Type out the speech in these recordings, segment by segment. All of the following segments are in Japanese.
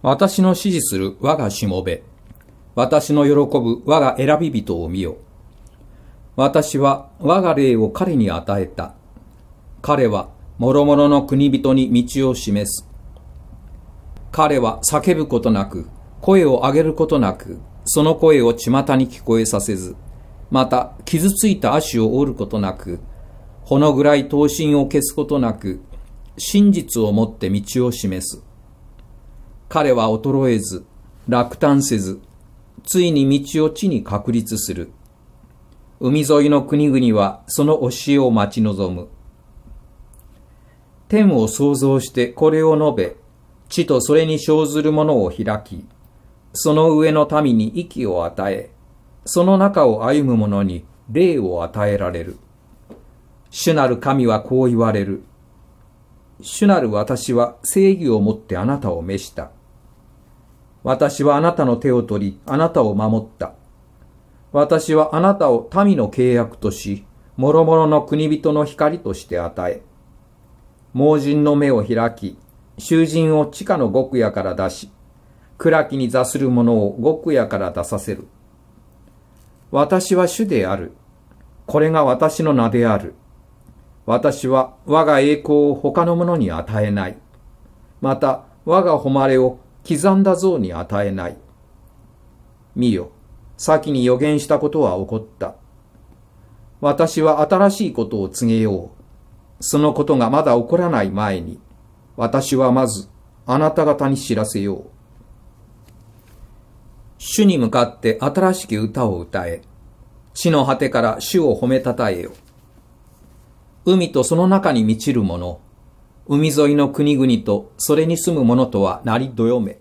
私の支持する我がしもべ、私の喜ぶ我が選び人を見よ。私は我が霊を彼に与えた。彼は諸々の国人に道を示す。彼は叫ぶことなく、声を上げることなく、その声を巷に聞こえさせず、また傷ついた足を折ることなく、ほの暗い刀身を消すことなく、真実をもって道を示す。彼は衰えず、落胆せず、ついに道を地に確立する。海沿いの国々はその教えを待ち望む。天を創造してこれを述べ、地とそれに生ずるものを開き、その上の民に息を与え、その中を歩む者に霊を与えられる。主なる神はこう言われる。主なる私は正義をもってあなたを召した。私はあなたの手を取り、あなたを守った。私はあなたを民の契約とし、諸々の国人の光として与え、盲人の目を開き、囚人を地下の極夜から出し、暗きに座する者を極夜から出させる。私は主である。これが私の名である。私は我が栄光を他の者に与えない。また我が誉れを刻んだ像に与えない。見よ、先に予言したことは起こった。私は新しいことを告げよう。そのことがまだ起こらない前に、私はまずあなた方に知らせよう。主に向かって新しき歌を歌え。地の果てから主を褒めたたえよ。海とその中に満ちる者、海沿いの国々とそれに住む者とは鳴りどよめ。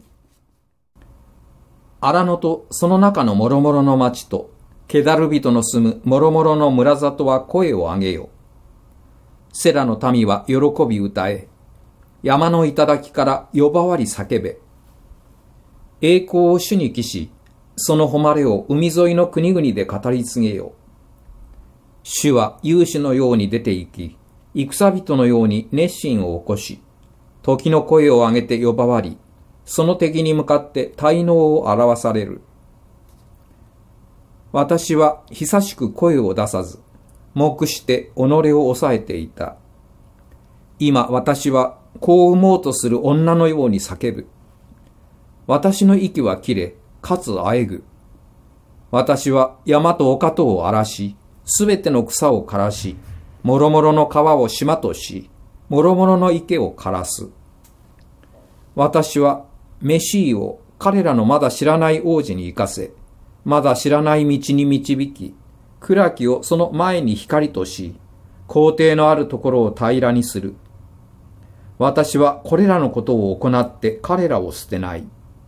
荒野とその中の諸々の町と、ケダル人の住む諸々の村里は声を上げよ。セラの民は喜び歌え。山の頂から呼ばわり叫べ。栄光を主に帰し、その誉れを海沿いの国々で語り継げよ。主は勇士のように出て行き、戦人のように熱心を起こし、時の声を上げて呼ばわり、その敵に向かって大能を表される。私は久しく声を出さず、黙して己を抑えていた。今私は子を産もうとする女のように叫ぶ。私の息は切れ、かつあえぐ。私は山と丘とを荒らし、すべての草を枯らし、諸々の川を島とし、諸々の池を枯らす。私はメシーを彼らのまだ知らない王子に行かせ、まだ知らない道に導き、暗きをその前に光とし、皇帝のあるところを平らにする。私はこれらのことを行って彼らを捨てない。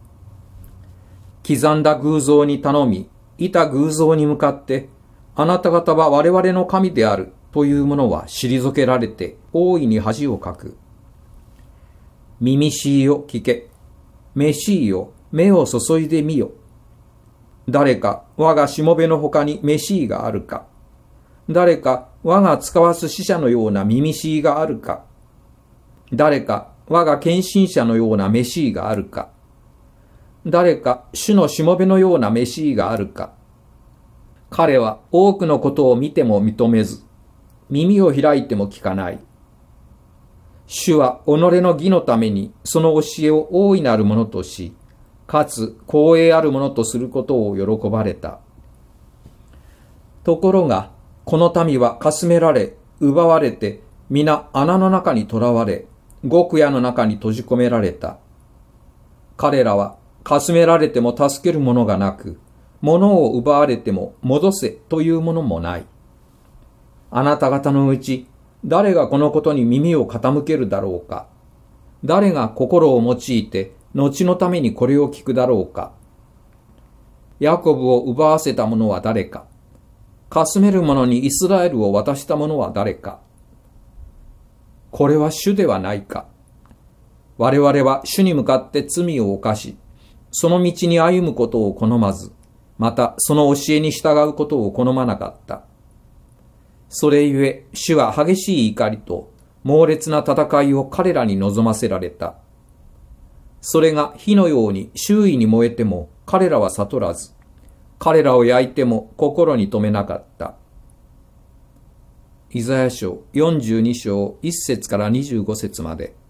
刻んだ偶像に頼み、いた偶像に向かって、あなた方は我々の神であるというものは退けられて大いに恥をかく。耳しいよ聞け。めしいよ目を注いでみよ。誰か我がしもべの他にめしいがあるか。誰か我が使わす使者のような耳しいがあるか。誰か我が献身者のようなめしいがあるか。誰か主のしもべのようなめしいがあるか。彼は多くのことを見ても認めず、耳を開いても聞かない。主は己の義のためにその教えを大いなるものとし、かつ光栄あるものとすることを喜ばれた。ところが、この民はかすめられ、奪われて、皆穴の中に囚われ、極夜の中に閉じ込められた。彼らはかすめられても助けるものがなく、物を奪われても戻せというものもない。あなた方のうち、誰がこのことに耳を傾けるだろうか。誰が心を用いて、後のためにこれを聞くだろうか。ヤコブを奪わせた者は誰か。かすめる者にイスラエルを渡した者は誰か。これは主ではないか。我々は主に向かって罪を犯し、その道に歩むことを好まず、またその教えに従うことを好まなかった。それゆえ主は激しい怒りと猛烈な戦いを彼らに望ませられた。 それが火のように周囲に燃えても彼らは悟らず、彼らを焼いても心に留めなかった。イザヤ書42章1節から25節まで。